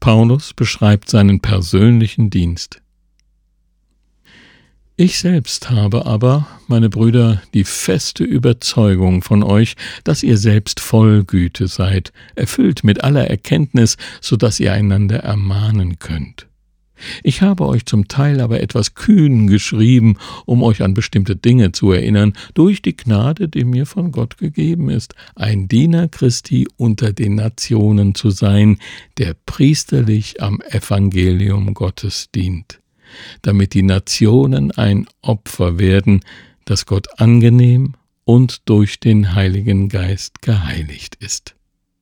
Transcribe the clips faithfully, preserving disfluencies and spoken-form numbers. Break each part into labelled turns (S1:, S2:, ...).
S1: Paulus beschreibt seinen persönlichen Dienst. Ich selbst habe aber, meine Brüder, die feste Überzeugung von euch, dass ihr selbst voll Güte seid, erfüllt mit aller Erkenntnis, so dass ihr einander ermahnen könnt. Ich habe euch zum Teil aber etwas kühn geschrieben, um euch an bestimmte Dinge zu erinnern, durch die Gnade, die mir von Gott gegeben ist, ein Diener Christi unter den Nationen zu sein, der priesterlich am Evangelium Gottes dient, damit die Nationen ein Opfer werden, das Gott angenehm und durch den Heiligen Geist geheiligt ist.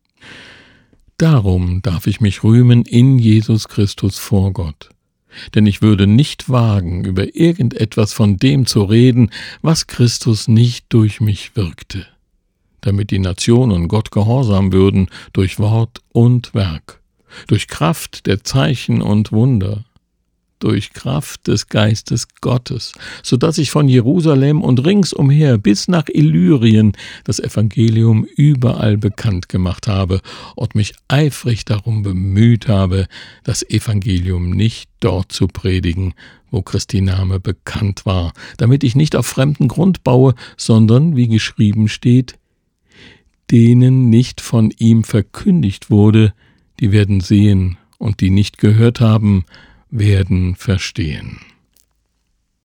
S1: Darum darf ich mich rühmen in Jesus Christus vor Gott. Denn ich würde nicht wagen, über irgendetwas von dem zu reden, was Christus nicht durch mich wirkte, damit die Nationen Gott gehorsam würden durch Wort und Werk, durch Kraft der Zeichen und Wunder, durch Kraft des Geistes Gottes, so dass ich von Jerusalem und ringsumher bis nach Illyrien das Evangelium überall bekannt gemacht habe und mich eifrig darum bemüht habe, das Evangelium nicht dort zu predigen, wo Christi Name bekannt war, damit ich nicht auf fremden Grund baue, sondern, wie geschrieben steht, denen nicht von ihm verkündigt wurde, die werden sehen, und die nicht gehört haben, werden verstehen.